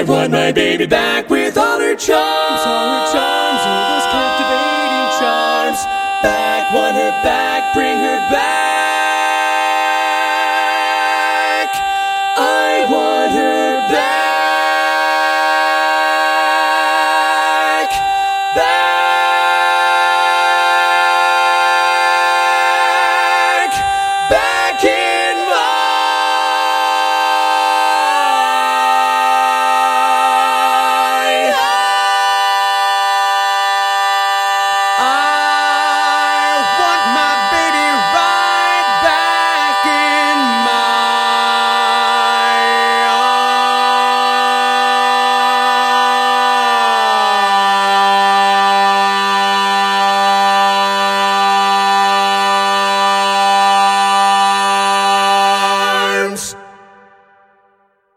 want my baby back with all her charms, all those captivating charms. Back, want her back, bring her back.